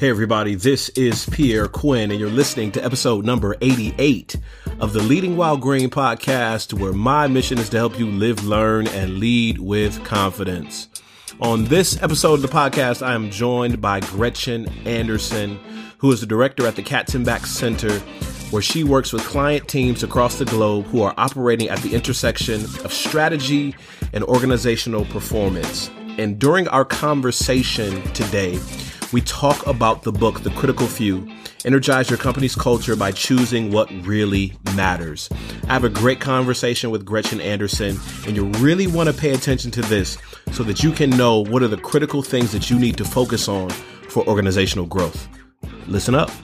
Hey everybody, this is Pierre Quinn and you're listening to episode number 88 of the Leading While Green podcast, where my mission is to help you live, learn, and lead with confidence. On this episode of the podcast, I am joined by Gretchen Anderson, who is the director at the Katzenbach Center, where she works with client teams across the globe who are operating at the intersection of strategy and organizational performance. And during our conversation today, we talk about the book, The Critical Few, Energize Your Company's Culture by Choosing What Really Matters. I have a great conversation with Gretchen Anderson, and you really want to pay attention to this so that you can know what are the critical things that you need to focus on for organizational growth. Listen up.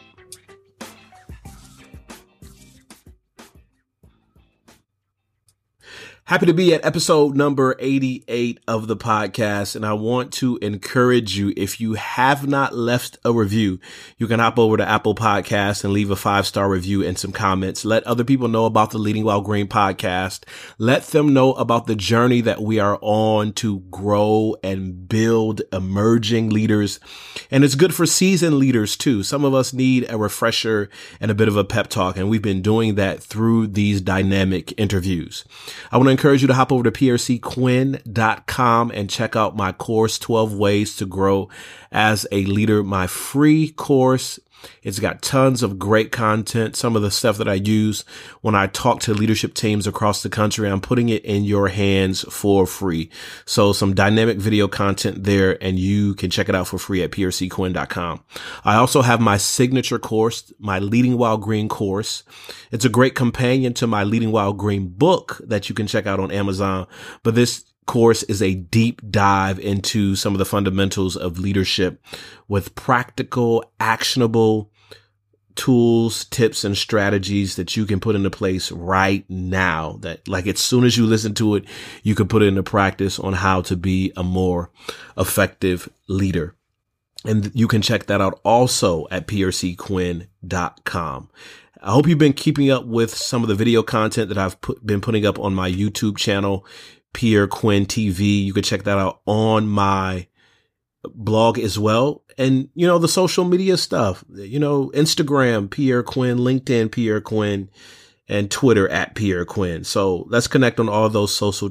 Happy to be at episode number 88 of the podcast, and I want to encourage you, if you have not left a review, you can hop over to Apple Podcasts and leave a 5-star review and some comments. Let other people know about the Leading While Green podcast. Let them know about the journey that we are on to grow and build emerging leaders. And it's good for seasoned leaders too. Some of us need a refresher and a bit of a pep talk, and we've been doing that through these dynamic interviews. I want to encourage you to hop over to prcquinn.com and check out my course, 12 Ways to Grow as a Leader, my free course. It's got tons of great content. Some of the stuff that I use when I talk to leadership teams across the country, I'm putting it in your hands for free. So some dynamic video content there, and you can check it out for free at prcquinn.com. I also have my signature course, my Leading While Green course. It's a great companion to my Leading While Green book that you can check out on Amazon. But this course is a deep dive into some of the fundamentals of leadership with practical, actionable tools, tips, and strategies that you can put into place right now. That, like, as soon as you listen to it, you can put it into practice on how to be a more effective leader. And you can check that out also at prcquinn.com. I hope you've been keeping up with some of the video content that I've been putting up on my YouTube channel, Pierre Quinn TV. You can check that out on my blog as well. And, you know, the social media stuff, you know, Instagram, Pierre Quinn, LinkedIn, Pierre Quinn, and Twitter at Pierre Quinn. So let's connect on all those social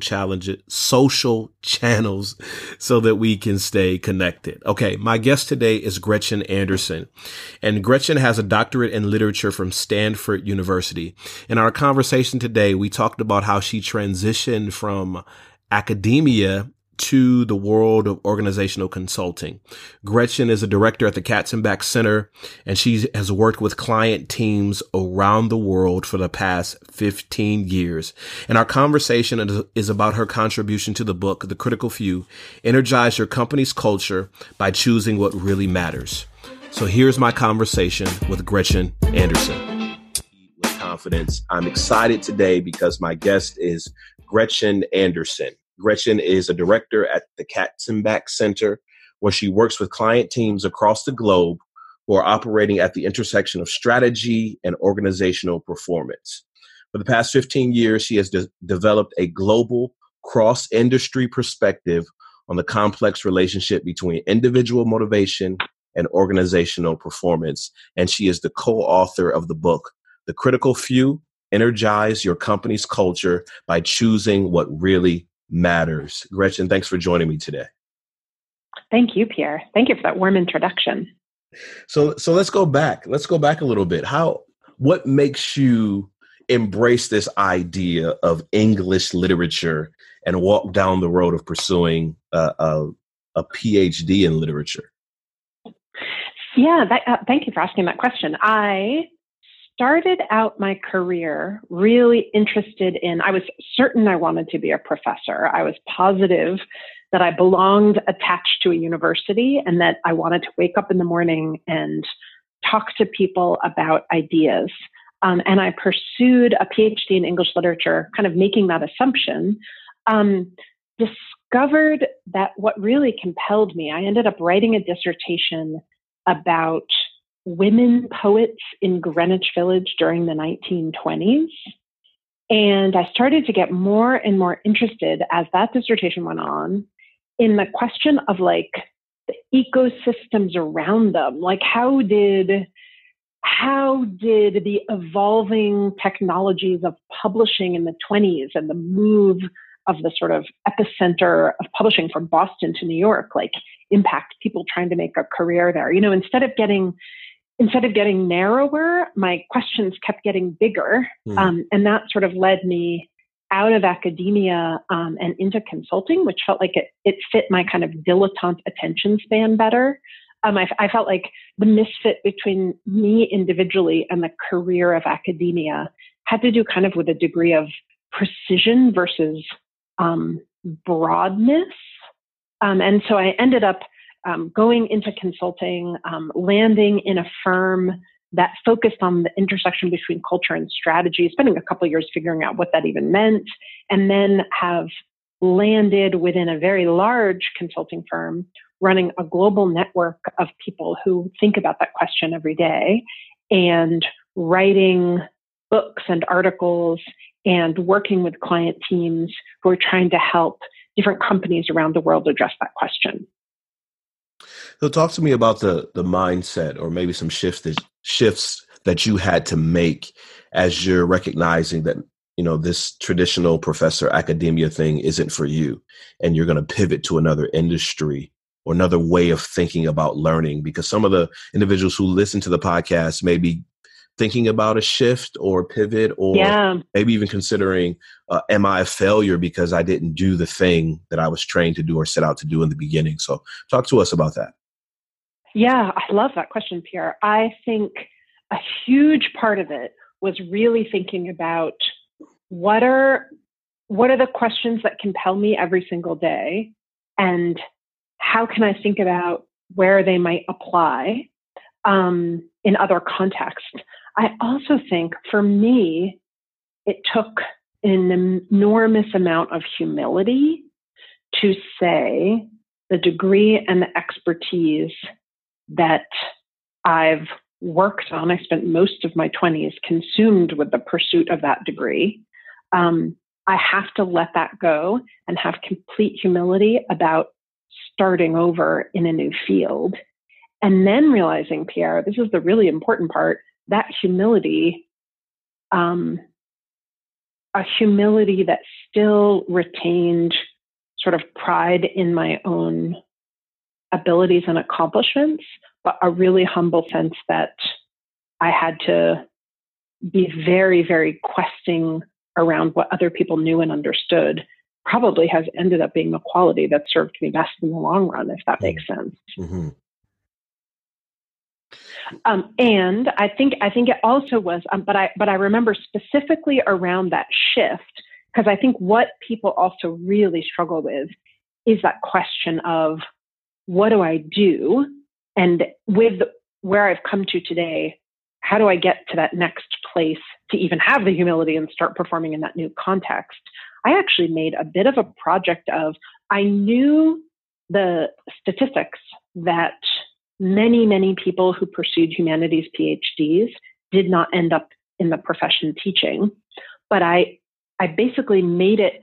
channels so that we can stay connected. Okay. My guest today is Gretchen Anderson, and Gretchen has a doctorate in literature from Stanford University. In our conversation today, we talked about how she transitioned from academia to the world of organizational consulting. Gretchen is a director at the Katzenbach Center, and she has worked with client teams around the world for the past 15 years. And our conversation is about her contribution to the book, The Critical Few, Energize Your Company's Culture by Choosing What Really Matters. So here's my conversation with Gretchen Anderson. With confidence, I'm excited today because my guest is Gretchen Anderson. Gretchen is a director at the Katzenbach Center, where she works with client teams across the globe who are operating at the intersection of strategy and organizational performance. For the past 15 years, she has developed a global cross-industry perspective on the complex relationship between individual motivation and organizational performance. And she is the co-author of the book, The Critical Few, Energize Your Company's Culture by Choosing What Really Matters. Gretchen, thanks for joining me today. Thank you, Pierre. Thank you for that warm introduction. So let's go back. Let's go back a little bit. What makes you embrace this idea of English literature and walk down the road of pursuing a PhD in literature? Yeah, thank you for asking that question. I started out my career really interested in, I was certain I wanted to be a professor. I was positive that I belonged attached to a university and that I wanted to wake up in the morning and talk to people about ideas. And I pursued a PhD in English literature, kind of making that assumption, discovered that what really compelled me, I ended up writing a dissertation about women poets in Greenwich Village during the 1920s. And I started to get more and more interested as that dissertation went on in the question of, like, the ecosystems around them. Like how did the evolving technologies of publishing in the 20s and the move of the sort of epicenter of publishing from Boston to New York, like impact people trying to make a career there? You know, instead of getting narrower, my questions kept getting bigger. And that sort of led me out of academia and into consulting, which felt like it fit my kind of dilettante attention span better. I felt like the misfit between me individually and the career of academia had to do kind of with a degree of precision versus broadness. And so I ended up going into consulting, landing in a firm that focused on the intersection between culture and strategy, spending a couple of years figuring out what that even meant, and then have landed within a very large consulting firm running a global network of people who think about that question every day and writing books and articles and working with client teams who are trying to help different companies around the world address that question. So talk to me about the mindset, or maybe some shifts that you had to make as you're recognizing that, you know, this traditional professor academia thing isn't for you, and you're going to pivot to another industry or another way of thinking about learning. Because some of the individuals who listen to the podcast may be thinking about a shift or pivot, or maybe even considering, am I a failure because I didn't do the thing that I was trained to do or set out to do in the beginning? So talk to us about that. Yeah, I love that question, Pierre. I think a huge part of it was really thinking about what are the questions that compel me every single day, and how can I think about where they might apply in other contexts. I also think for me, it took an enormous amount of humility to say the degree and the expertise that I've worked on, I spent most of my 20s consumed with the pursuit of that degree. I have to let that go and have complete humility about starting over in a new field. And then realizing, Pierre, this is the really important part, that humility, a humility that still retained sort of pride in my own abilities and accomplishments, but a really humble sense that I had to be very, very questing around what other people knew and understood, probably has ended up being the quality that served me best in the long run, if that makes sense. Mm-hmm. And I think it also was, but I remember specifically around that shift, because I think what people also really struggle with is that question of, what do I do? And with where I've come to today, how do I get to that next place to even have the humility and start performing in that new context? I actually made a bit of a project of, I knew the statistics that many, many people who pursued humanities PhDs did not end up in the profession teaching. But I basically made it,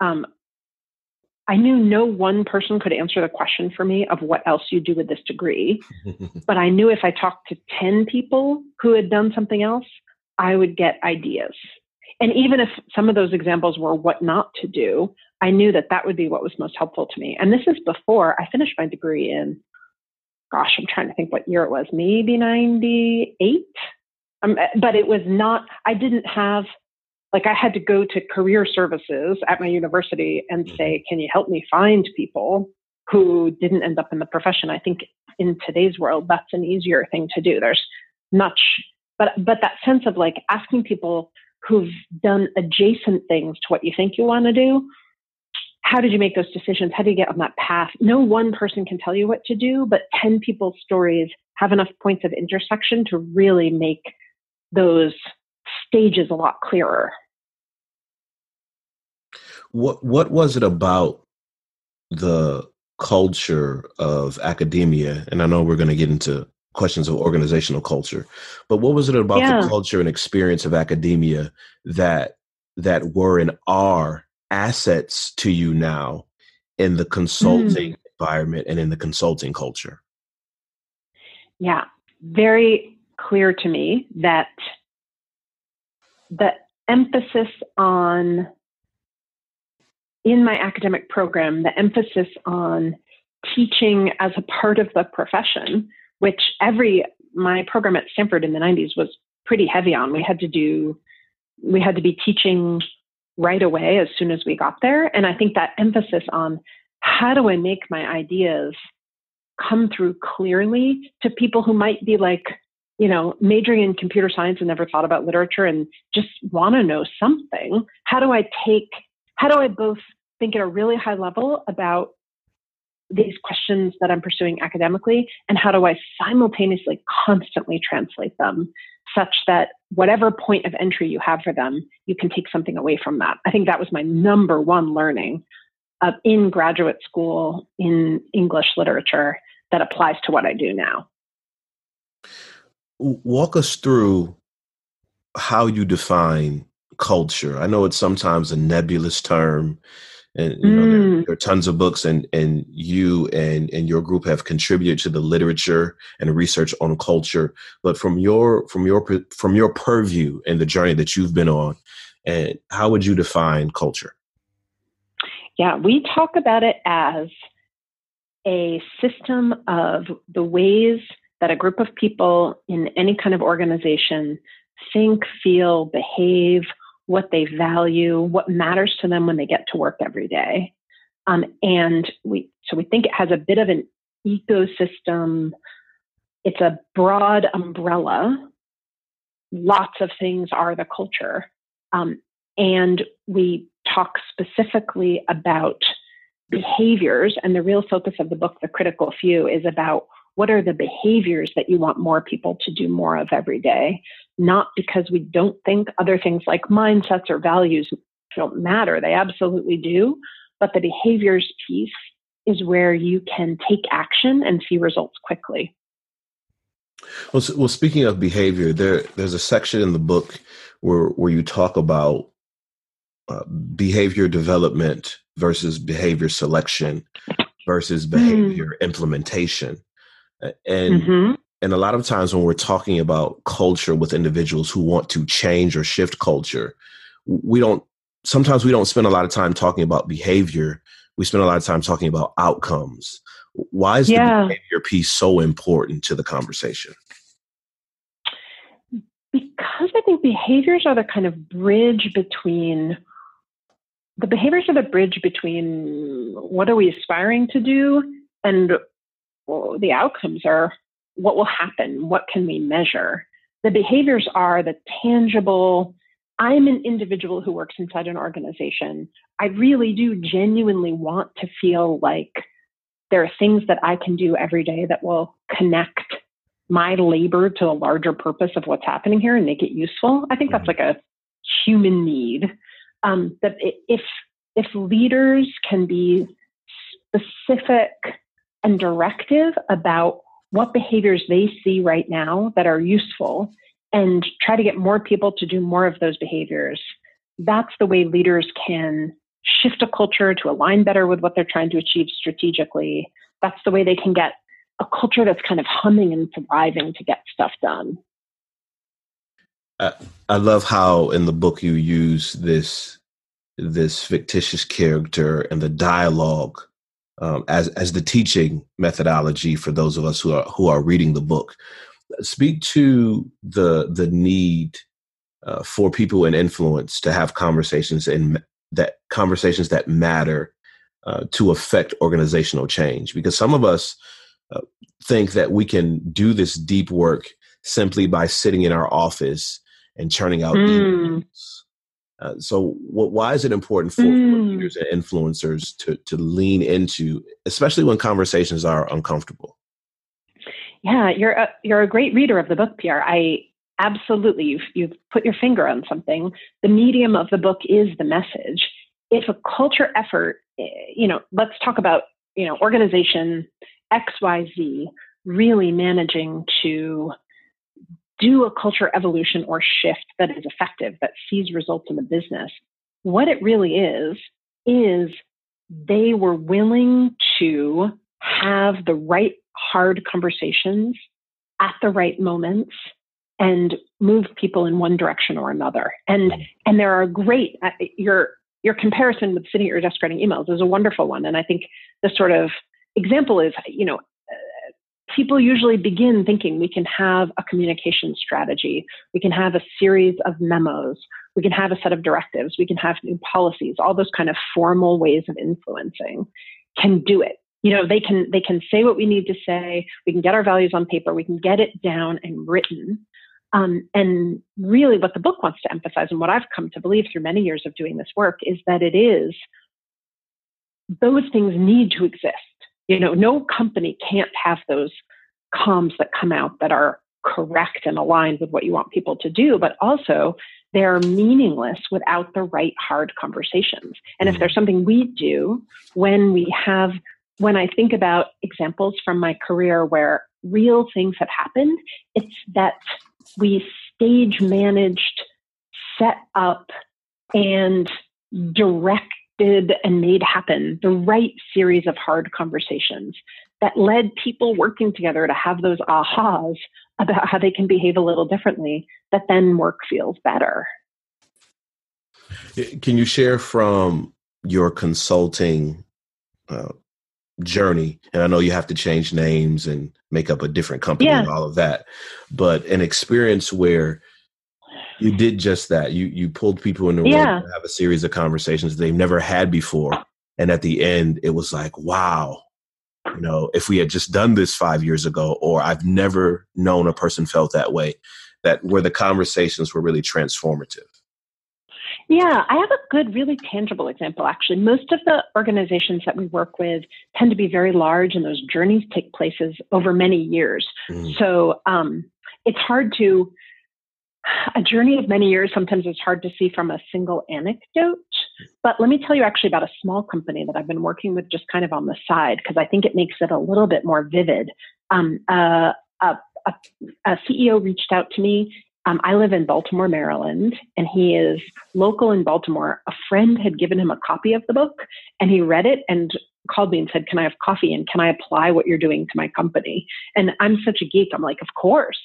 I knew no one person could answer the question for me of what else you do with this degree. But I knew if I talked to 10 people who had done something else, I would get ideas. And even if some of those examples were what not to do, I knew that that would be what was most helpful to me. And this is before I finished my degree in, gosh, I'm trying to think what year it was, maybe 98. But it was not, I didn't have, like I had to go to career services at my university and say, can you help me find people who didn't end up in the profession? I think in today's world, that's an easier thing to do. There's much, but that sense of like asking people who've done adjacent things to what you think you want to do, how did you make those decisions? How do you get on that path? No one person can tell you what to do, but 10 people's stories have enough points of intersection to really make those stages a lot clearer. What was it about the culture of academia? And I know we're going to get into questions of organizational culture, but what was it about the culture and experience of academia that were and are assets to you now in the consulting environment and in the consulting culture? Yeah, very clear to me that the emphasis on, in my academic program, the emphasis on teaching as a part of the profession, which my program at Stanford in the 90s was pretty heavy on. We had to be teaching right away as soon as we got there. And I think that emphasis on how do I make my ideas come through clearly to people who might be like, majoring in computer science and never thought about literature and just want to know something. How do I both think at a really high level about these questions that I'm pursuing academically, and how do I simultaneously constantly translate them such that whatever point of entry you have for them, you can take something away from that. I think that was my number one learning in graduate school in English literature that applies to what I do now. Walk us through how you define culture. I know it's sometimes a nebulous term, and there are tons of books, and you and your group have contributed to the literature and research on culture. But from your purview and the journey that you've been on, and how would you define culture? Yeah, we talk about it as a system of the ways that a group of people in any kind of organization think, feel, behave, what they value, what matters to them when they get to work every day. And we think it has a bit of an ecosystem. It's a broad umbrella. Lots of things are the culture. And we talk specifically about behaviors, and the real focus of the book, The Critical Few, is about what are the behaviors that you want more people to do more of every day, not because we don't think other things like mindsets or values don't matter. They absolutely do. But the behaviors piece is where you can take action and see results quickly. Well, speaking of behavior, there's a section in the book where you talk about behavior development versus behavior selection versus behavior implementation. And a lot of times when we're talking about culture with individuals who want to change or shift culture, sometimes we don't spend a lot of time talking about behavior. We spend a lot of time talking about outcomes. Why is the behavior piece so important to the conversation? Because I think behaviors are the kind of bridge between what are we aspiring to do, and the outcomes are what will happen, what can we measure. The behaviors are the tangible, I'm an individual who works inside an organization. I really do genuinely want to feel like there are things that I can do every day that will connect my labor to a larger purpose of what's happening here and make it useful. I think that's like a human need. That if leaders can be specific and directive about what behaviors they see right now that are useful and try to get more people to do more of those behaviors, that's the way leaders can shift a culture to align better with what they're trying to achieve strategically. That's the way they can get a culture that's kind of humming and thriving to get stuff done. I love how in the book you use this fictitious character and the dialogue as the teaching methodology for those of us who are reading the book. Speak to the need for people in influence to have conversations that matter to affect organizational change. Because some of us think that we can do this deep work simply by sitting in our office and churning out emails. So why is it important for leaders and influencers to lean into, especially when conversations are uncomfortable? Yeah, you're a great reader of the book, Pierre. I absolutely, you've put your finger on something. The medium of the book is the message. If a culture effort, let's talk about, organization XYZ really managing to do a culture evolution or shift that is effective, that sees results in the business. What it really is they were willing to have the right hard conversations at the right moments and move people in one direction or another. And there are great, your comparison with sitting at your desk writing emails is a wonderful one. And I think the sort of example is, people usually begin thinking we can have a communication strategy, we can have a series of memos, we can have a set of directives, we can have new policies, all those kind of formal ways of influencing can do it. They can say what we need to say, we can get our values on paper, we can get it down and written. And really what the book wants to emphasize, and what I've come to believe through many years of doing this work, is that those things need to exist. No company can't have those comms that come out that are correct and aligned with what you want people to do, but also they're meaningless without the right hard conversations. And if there's something we do when I think about examples from my career where real things have happened, it's that we stage managed, set up, and directed and made happen the right series of hard conversations that led people working together to have those ahas about how they can behave a little differently, that then work feels better. Can you share from your consulting journey? And I know you have to change names and make up a different company and all of that, but an experience where you did just that. You pulled people in the room to have a series of conversations they've never had before. And at the end, it was like, wow, if we had just done this 5 years ago, or I've never known a person felt that way, that where the conversations were really transformative. Yeah, I have a good, really tangible example, actually. Most of the organizations that we work with tend to be very large, and those journeys take places over many years. So it's hard a journey of many years sometimes is hard to see from a single anecdote. But let me tell you actually about a small company that I've been working with just kind of on the side, because I think it makes it a little bit more vivid. A CEO reached out to me. I live in Baltimore, Maryland, and he is local in Baltimore. A friend had given him a copy of the book, and he read it and called me and said, "Can I have coffee? And can I apply what you're doing to my company?" And I'm such a geek. I'm like, of course.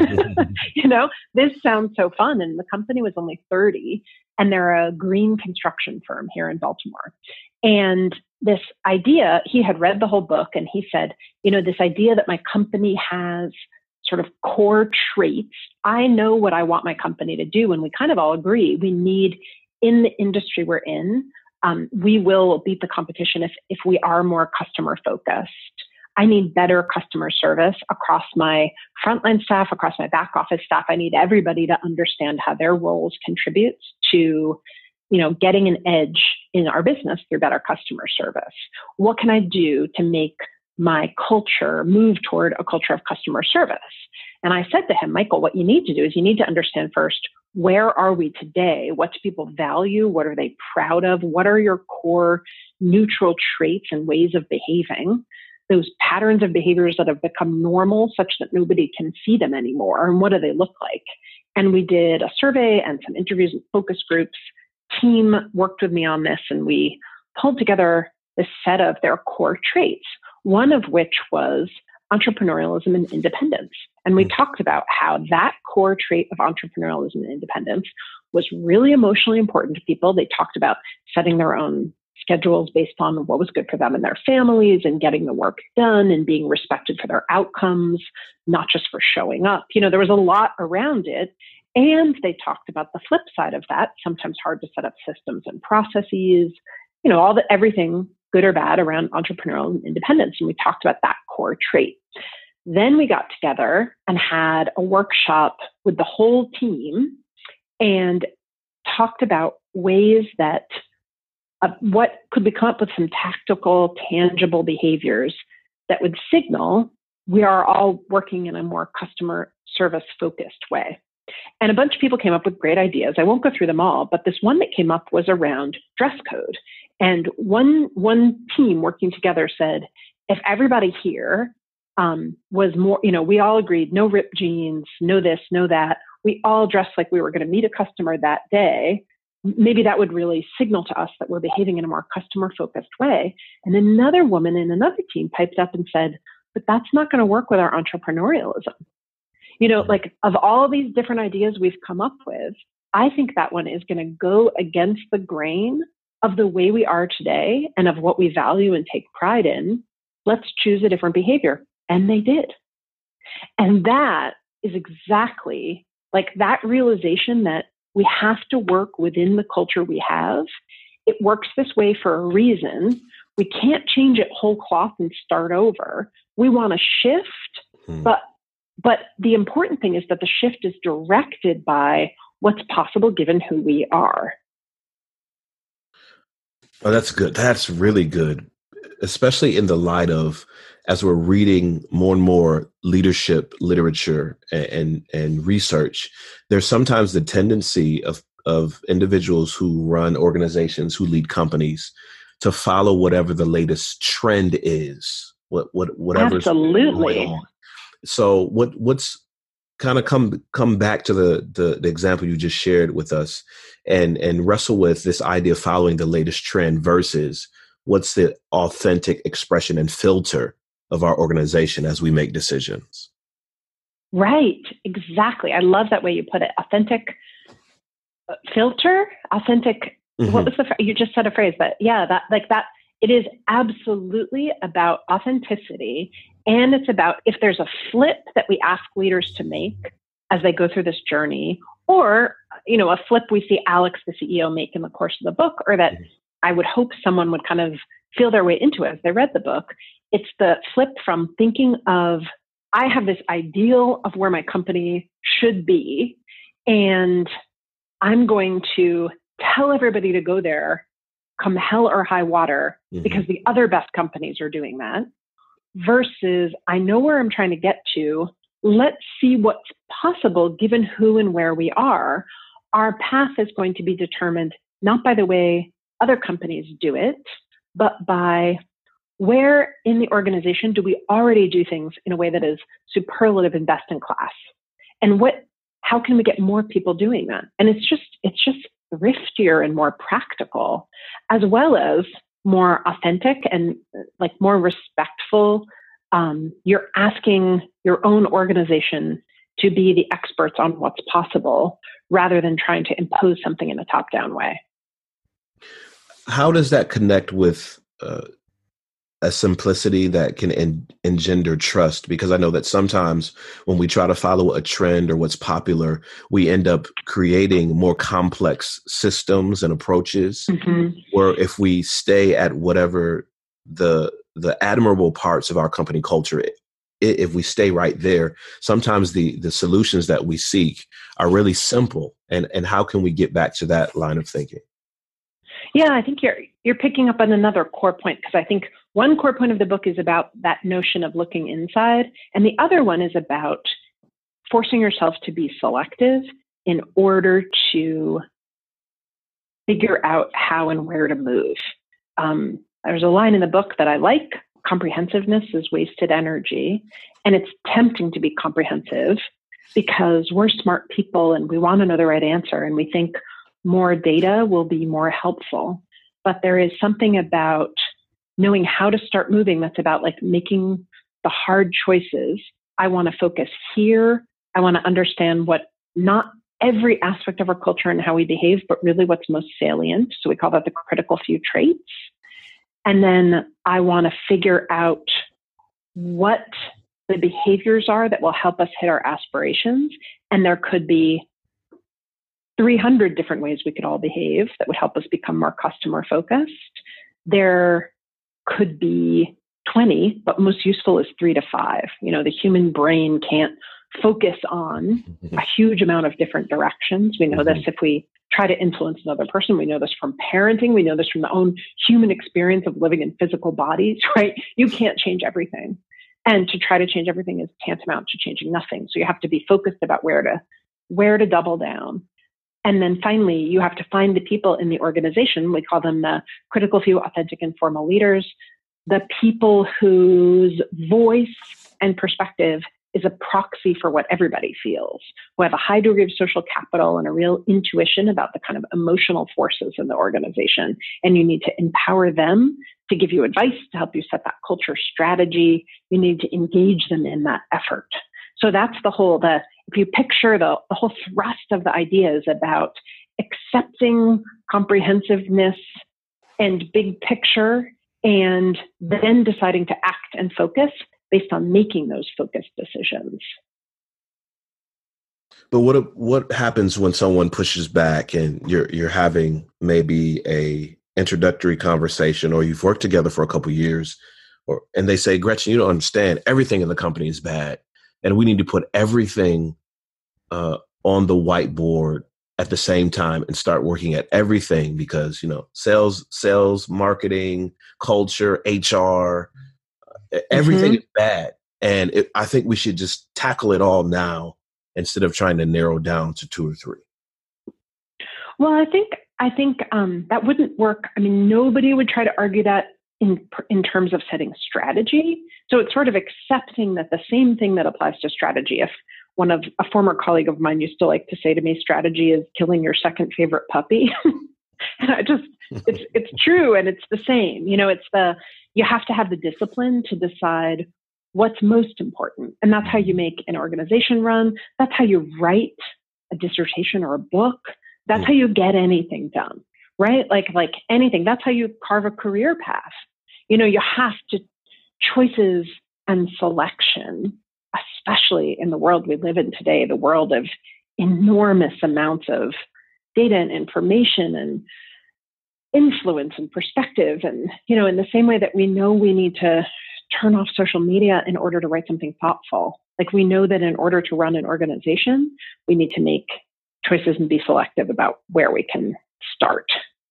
This sounds so fun. And the company was only 30, and they're a green construction firm here in Baltimore. And this idea, he had read the whole book, and he said, this idea that my company has sort of core traits. I know what I want my company to do. And we kind of all agree we need, in the industry we're in, we will beat the competition if we are more customer focused. I need better customer service across my frontline staff, across my back office staff. I need everybody to understand how their roles contribute to, getting an edge in our business through better customer service. What can I do to make my culture move toward a culture of customer service? And I said to him, Michael, what you need to do is you need to understand first, where are we today? What do people value? What are they proud of? What are your core neutral traits and ways of behaving? Those patterns of behaviors that have become normal such that nobody can see them anymore. And what do they look like? And we did a survey and some interviews with focus groups. Team worked with me on this, and we pulled together this set of their core traits, one of which was entrepreneurialism and independence. And we talked about how that core trait of entrepreneurialism and independence was really emotionally important to people. They talked about setting their own schedules based on what was good for them and their families, and getting the work done and being respected for their outcomes, not just for showing up. There was a lot around it. And they talked about the flip side of that, sometimes hard to set up systems and processes, everything good or bad around entrepreneurial independence. And we talked about that core trait. Then we got together and had a workshop with the whole team and talked about ways that what could we come up with some tactical, tangible behaviors that would signal we are all working in a more customer service focused way. And a bunch of people came up with great ideas. I won't go through them all, but this one that came up was around dress code. And one team working together said, if everybody here was more, we all agreed, no ripped jeans, no this, no that. We all dressed like we were going to meet a customer that day. maybe that would really signal to us that we're behaving in a more customer-focused way. And another woman in another team piped up and said, but that's not going to work with our entrepreneurialism. Like of all these different ideas we've come up with, I think that one is going to go against the grain of the way we are today and of what we value and take pride in. Let's choose a different behavior. And they did. And that is exactly like that realization that we have to work within the culture we have. It works this way for a reason. We can't change it whole cloth and start over. We want to shift, but the important thing is that the shift is directed by what's possible given who we are. Oh, that's good. That's really good, especially in the light of, as we're reading more and more leadership literature and research, there's sometimes the tendency of individuals who run organizations, who lead companies, to follow whatever the latest trend is, whatever's Absolutely. going on. So what's kind of come back to the example you just shared with us and wrestle with this idea of following the latest trend versus what's the authentic expression and filter of our organization as we make decisions. Right. Exactly. I love that way you put it. Authentic filter, authentic. What was you just said a phrase, but yeah, that it is absolutely about authenticity. And it's about if there's a flip that we ask leaders to make as they go through this journey, or, a flip we see Alex, the CEO, make in the course of the book, or that I would hope someone would kind of feel their way into as they read the book. It's the flip from thinking of, I have this ideal of where my company should be, and I'm going to tell everybody to go there come hell or high water because the other best companies are doing that, versus I know where I'm trying to get to. Let's see what's possible given who and where we are. Our path is going to be determined not by the way other companies do it, but by where in the organization do we already do things in a way that is superlative and best in class? And how can we get more people doing that? And it's just thriftier and more practical, as well as more authentic and like more respectful. You're asking your own organization to be the experts on what's possible rather than trying to impose something in a top-down way. How does that connect with a simplicity that can engender trust? Because I know that sometimes when we try to follow a trend or what's popular, we end up creating more complex systems and approaches, where if we stay at whatever the admirable parts of our company culture, if we stay right there, sometimes the solutions that we seek are really simple. And how can we get back to that line of thinking? Yeah, I think you're picking up on another core point, because I think one core point of the book is about that notion of looking inside, and the other one is about forcing yourself to be selective in order to figure out how and where to move. There's a line in the book that I like: comprehensiveness is wasted energy. And it's tempting to be comprehensive because we're smart people and we want to know the right answer, and we think more data will be more helpful. But there is something about knowing how to start moving that's about like making the hard choices. I want to focus here. I want to understand what not every aspect of our culture and how we behave, but really what's most salient. So we call that the critical few traits. And then I want to figure out what the behaviors are that will help us hit our aspirations. And there could be 300 different ways we could all behave that would help us become more customer focused. There could be 20, but most useful is 3 to 5. The human brain can't focus on a huge amount of different directions. We know this if we try to influence another person. We know this from parenting. We know this from the own human experience of living in physical bodies, right? You can't change everything. And to try to change everything is tantamount to changing nothing. So you have to be focused about where to double down. And then finally, you have to find the people in the organization. We call them the critical few, authentic and formal leaders, the people whose voice and perspective is a proxy for what everybody feels, who have a high degree of social capital and a real intuition about the kind of emotional forces in the organization. And you need to empower them to give you advice, to help you set that culture strategy. You need to engage them in that effort. So that's if you picture the whole thrust of the idea is about accepting comprehensiveness and big picture, and then deciding to act and focus based on making those focused decisions. But what happens when someone pushes back and you're having maybe a introductory conversation, or you've worked together for a couple of years, and they say, Gretchen, you don't understand, everything in the company is bad, and we need to put everything on the whiteboard at the same time and start working at everything because, sales, marketing, culture, HR, everything is bad. And I think we should just tackle it all now instead of trying to narrow down to 2 or 3. Well, I think that wouldn't work. I mean, nobody would try to argue that in terms of setting strategy. So it's sort of accepting that the same thing that applies to strategy. If a former colleague of mine used to like to say to me, strategy is killing your second favorite puppy. And it's true. And it's the same, you have to have the discipline to decide what's most important. And that's how you make an organization run. That's how you write a dissertation or a book. That's how you get anything done, right? Like anything. That's how you carve a career path. You have to choices and selection, especially in the world we live in today, the world of enormous amounts of data and information and influence and perspective. And, in the same way that we know we need to turn off social media in order to write something thoughtful, like we know that in order to run an organization, we need to make choices and be selective about where we can start.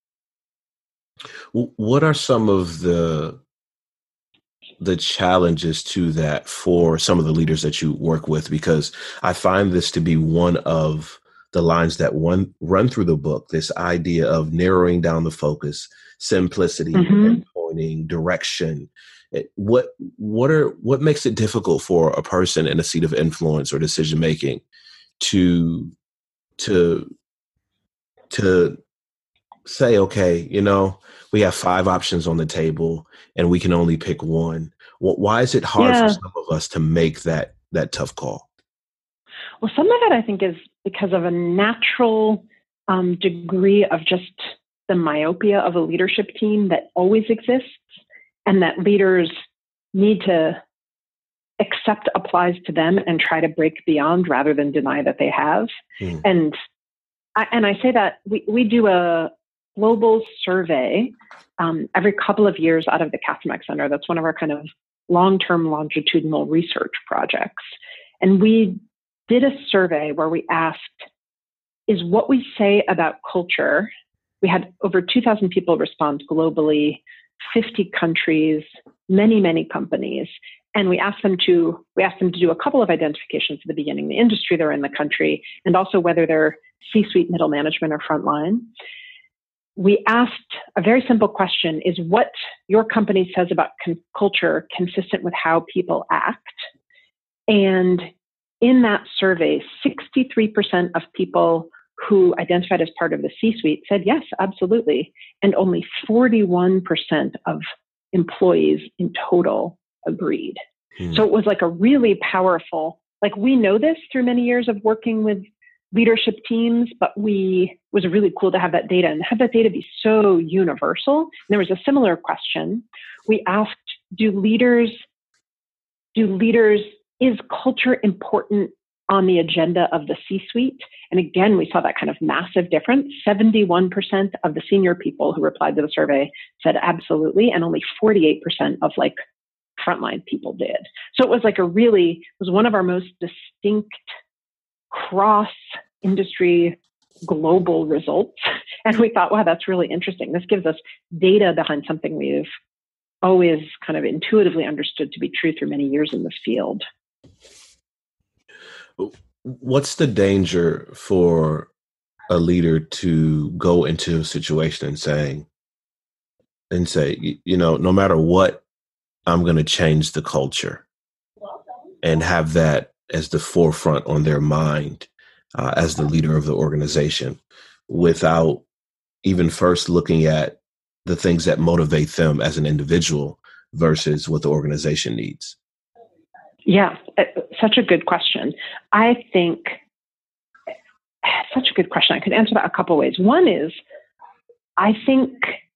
What are some of the challenges to that for some of the leaders that you work with? Because I find this to be one of the lines that run through the book, this idea of narrowing down the focus, simplicity, and pointing, direction. What makes it difficult for a person in a seat of influence or decision making to say, okay, we have 5 options on the table and we can only pick one? Why is it hard for some of us to make that tough call? Well, some of it I think is because of a natural degree of just the myopia of a leadership team that always exists, and that leaders need to accept applies to them and try to break beyond rather than deny that they have. And I say that we do a global survey every couple of years out of the Kastemak Center. That's one of our kind of long-term longitudinal research projects. And we did a survey where we asked, is what we say about culture, we had over 2,000 people respond globally, 50 countries, many, many companies. And we asked them to do a couple of identifications at the beginning, the industry they're in, the country, and also whether they're C-suite, middle management, or frontline. We asked a very simple question: is what your company says about culture consistent with how people act? And in that survey, 63% of people who identified as part of the C-suite said, yes, absolutely. And only 41% of employees in total agreed. So it was like a really powerful, like we know this through many years of working with leadership teams, but it was really cool to have that data and have that data be so universal. And there was a similar question. We asked, is culture important on the agenda of the C-suite? And again, we saw that kind of massive difference. 71% of the senior people who replied to the survey said absolutely, and only 48% of frontline people did. So it was it was one of our most distinct cross-industry global results. And we thought, wow, that's really interesting. This gives us data behind something we've always kind of intuitively understood to be true through many years in this field. What's the danger for a leader to go into a situation and say, no matter what, I'm going to change the culture, and have that as the forefront on their mind as the leader of the organization, without even first looking at the things that motivate them as an individual versus what the organization needs? Yeah, such a good question. I think such a good question. I could answer that a couple ways. One is, I think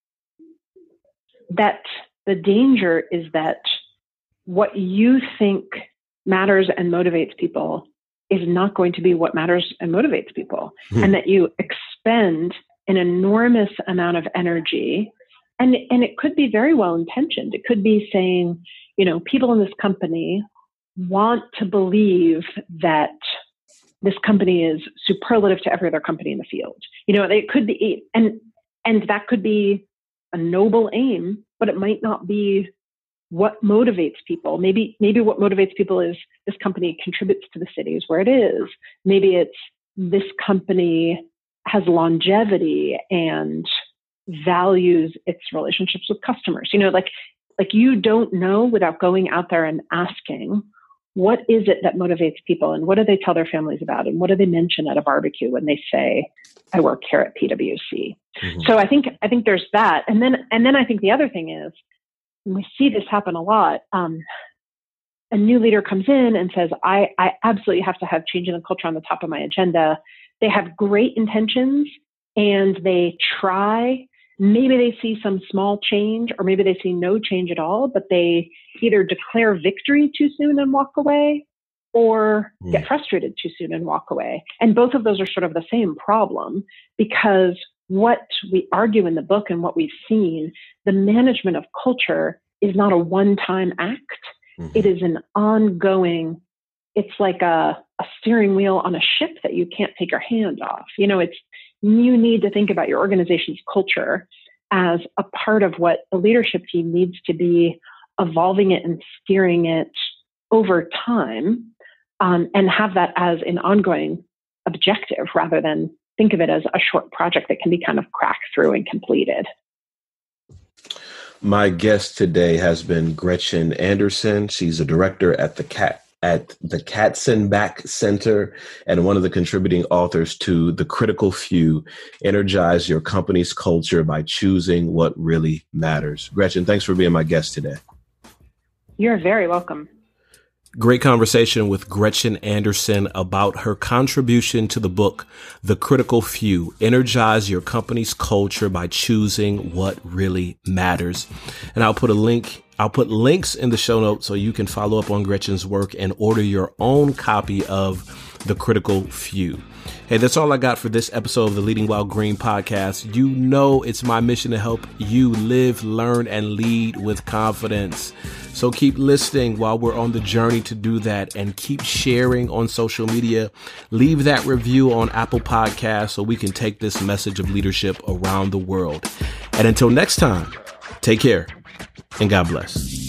that the danger is that what you think matters and motivates people is not going to be what matters and motivates people, and that you expend an enormous amount of energy. And it could be very well intentioned. It could be saying, people in this company want to believe that this company is superlative to every other company in the field. It could be, and that could be a noble aim, but it might not be what motivates people. Maybe what motivates people is this company contributes to the cities where it is. Maybe it's this company has longevity and values its relationships with customers. Like you don't know without going out there and asking, what is it that motivates people, and what do they tell their families about, and what do they mention at a barbecue when they say, I work here at PwC. Mm-hmm. So I think there's that. And then I think the other thing is, and we see this happen a lot, a new leader comes in and says, I absolutely have to have change in the culture on the top of my agenda. They have great intentions and they try. Maybe they see some small change, or maybe they see no change at all, but they either declare victory too soon and walk away, or get frustrated too soon and walk away. And both of those are sort of the same problem, because what we argue in the book and what we've seen, the management of culture is not a one-time act. Mm-hmm. It is an ongoing, it's like a steering wheel on a ship that you can't take your hand off. You need to think about your organization's culture as a part of what the leadership team needs to be, evolving it and steering it over time, and have that as an ongoing objective rather than think of it as a short project that can be kind of cracked through and completed. My guest today has been Gretchen Anderson. She's a director at the Katzenbach Center and one of the contributing authors to The Critical Few: Energize Your Company's Culture by Choosing What Really Matters. Gretchen, thanks for being my guest today. You're very welcome. Great conversation with Gretchen Anderson about her contribution to the book, The Critical Few: Energize Your Company's Culture by Choosing What Really Matters. And I'll put links in the show notes so you can follow up on Gretchen's work and order your own copy of The Critical Few. Hey, that's all I got for this episode of the Leading While Green podcast. You know it's my mission to help you live, learn, and lead with confidence. So keep listening while we're on the journey to do that, and keep sharing on social media. Leave that review on Apple Podcasts so we can take this message of leadership around the world. And until next time, take care and God bless.